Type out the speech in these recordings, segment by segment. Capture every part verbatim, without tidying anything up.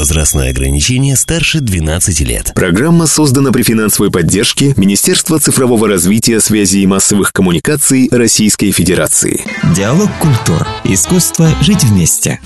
Возрастное ограничение старше двенадцати лет. Программа создана при финансовой поддержке Министерства цифрового развития, связи и массовых коммуникаций Российской Федерации. Диалог культур. Искусство жить вместе.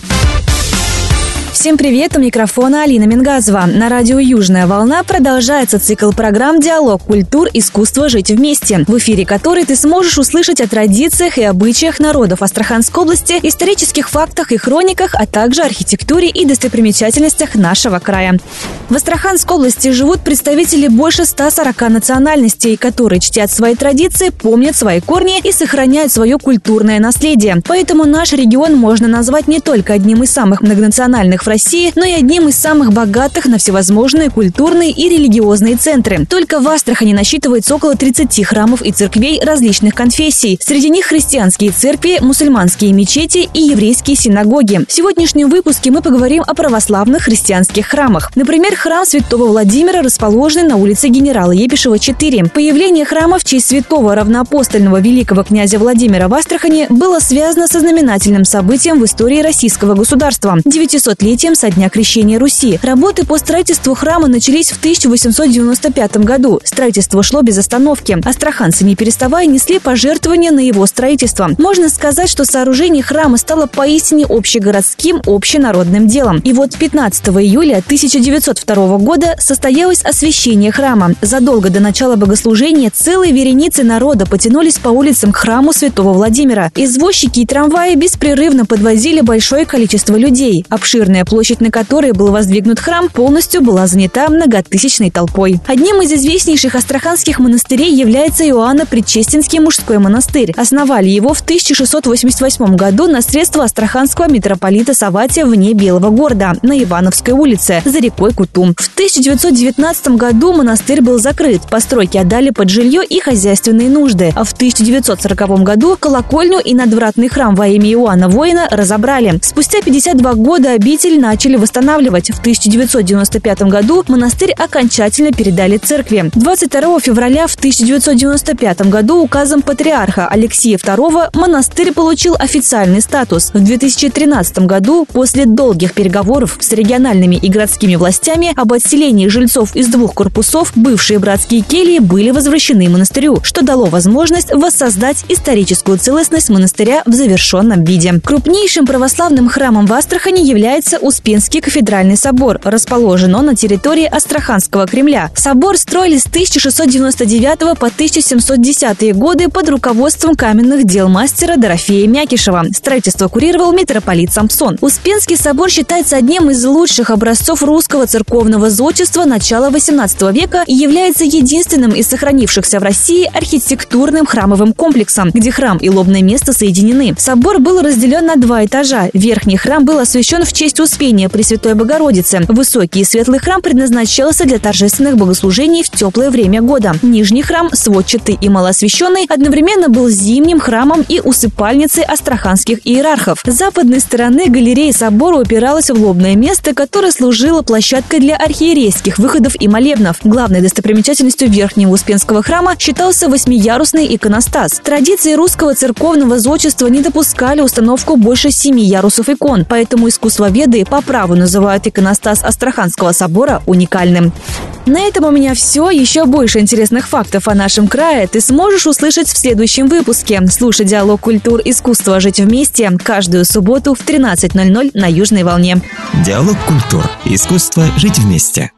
Всем привет, у микрофона Алина Мингазова. На радио «Южная волна» продолжается цикл программ «Диалог культур. Искусство жить вместе», в эфире которой ты сможешь услышать о традициях и обычаях народов Астраханской области, исторических фактах и хрониках, а также архитектуре и достопримечательностях нашего края. В Астраханской области живут представители больше ста сорока национальностей, которые чтят свои традиции, помнят свои корни и сохраняют свое культурное наследие. Поэтому наш регион можно назвать не только одним из самых многонациональных в России, но и одним из самых богатых на всевозможные культурные и религиозные центры. Только в Астрахани насчитывается около тридцати храмов и церквей различных конфессий. Среди них христианские церкви, мусульманские мечети и еврейские синагоги. В сегодняшнем выпуске мы поговорим о православных христианских храмах. Например, храм Святого Владимира, расположенный на улице Генерала Епишева, четыре. Появление храма в честь святого равноапостольного великого князя Владимира в Астрахани было связано со знаменательным событием в истории российского государства – девятисотлетием со дня крещения Руси. Работы по строительству храма начались в тысяча восемьсот девяносто пятом году. Строительство шло без остановки. Астраханцы, не переставая, несли пожертвования на его строительство. Можно сказать, что сооружение храма стало поистине общегородским, общенародным делом. И вот пятнадцатого июля тысяча девятьсот второго года состоялось освящение храма. Задолго до начала богослужения целые вереницы народа потянулись по улицам к храму Святого Владимира. Извозчики и трамваи беспрерывно подвозили большое количество людей. Обширная площадь, на которой был воздвигнут храм, полностью была занята многотысячной толпой. Одним из известнейших астраханских монастырей является Иоанно-Предчестинский мужской монастырь. Основали его в тысяча шестьсот восемьдесят восьмом году на средства астраханского митрополита Савватия вне Белого города, на Ивановской улице, за рекой Кутум. В тысяча девятьсот девятнадцатом году монастырь был закрыт, постройки отдали под жилье и хозяйственные нужды, а в тысяча девятьсот сороковом году колокольню и надвратный храм во имя Иоанна Воина разобрали. Спустя пятьдесят два года обитель начали восстанавливать. В тысяча девятьсот девяносто пятом году монастырь окончательно передали церкви. двадцать второго февраля в тысяча девятьсот девяносто пятом году указом патриарха Алексия второго монастырь получил официальный статус. В две тысячи тринадцатом году, после долгих переговоров с региональными и городскими властями об отселении жильцов из двух корпусов, бывшие братские кельи были возвращены монастырю, что дало возможность воссоздать историческую целостность монастыря в завершенном виде. Крупнейшим православным храмом в Астрахани является Успенский кафедральный собор. Расположен он на территории Астраханского Кремля. Собор строили с тысяча шестьсот девяносто девятого по тысяча семьсот десятые годы под руководством каменных дел мастера Дорофея Мякишева. Строительство курировал митрополит Самсон. Успенский собор считается одним из лучших образцов русского церковного зодчества начала восемнадцатого века и является единственным из сохранившихся в России архитектурным храмовым комплексом, где храм и лобное место соединены. Собор был разделен на два этажа. Верхний храм был освящен в честь Успения Пресвятой Богородицы. Высокий и светлый храм предназначался для торжественных богослужений в теплое время года. Нижний храм, сводчатый и малоосвященный, одновременно был зимним храмом и усыпальницей астраханских иерархов. С западной стороны галерея собора упиралась в лобное место, которое служило площадкой для архиерейских выходов и молебнов. Главной достопримечательностью Верхнего Успенского храма считался восьмиярусный иконостас. Традиции русского церковного зодчества не допускали установку больше семи ярусов икон, поэтому искусствоведы по праву называют иконостас Астраханского собора уникальным. На этом у меня все. Еще больше интересных фактов о нашем крае ты сможешь услышать в следующем выпуске. Слушай «Диалог культур. Искусство жить вместе» каждую субботу в тринадцать ноль ноль на Южной волне. Диалог культур. Искусство жить вместе.